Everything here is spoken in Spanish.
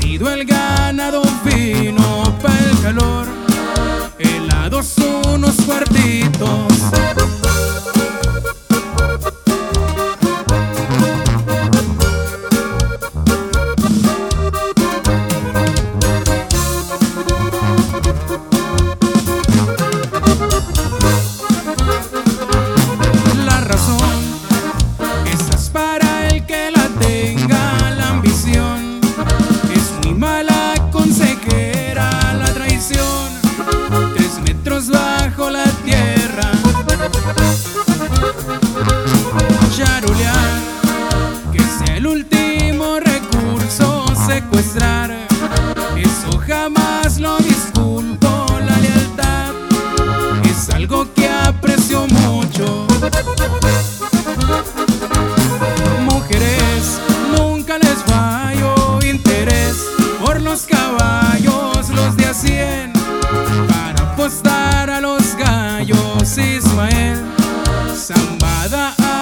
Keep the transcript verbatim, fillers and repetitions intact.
Unido el ganado fino pa' el calor, helados unos cuartitos. La razón, esa es para el que la tenga. La ambición es muy mala consejera. La traición, tres metros bajo la tierra. Charulear, que sea el último recurso. Secuestrar, eso jamás lo disculpo. La lealtad es algo que aprecio mucho. Mujeres, nunca les fallo interés por los caballos, los de a cien, para apostar a los gallos. Ismael Zambada.